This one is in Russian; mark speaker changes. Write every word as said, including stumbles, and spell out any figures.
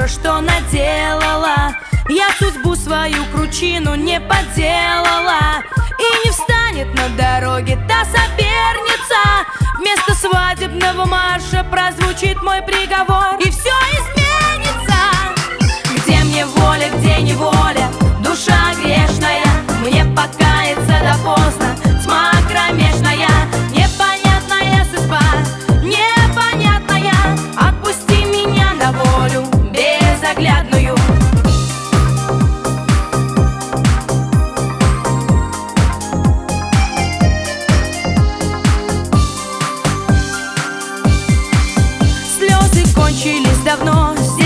Speaker 1: позора, что наделала. Я судьбу свою кручину не подделала, и не встанет на дороге та соперница. Вместо свадебного марша прозвучит мой приговор, и все изменится. Где мне воля, где неволя, душа грешная, мне покаяться да поздно, тьма кромешная. Непонятная судьба, непонятная, отпусти меня на волю безоглядную. Слезы кончились давно.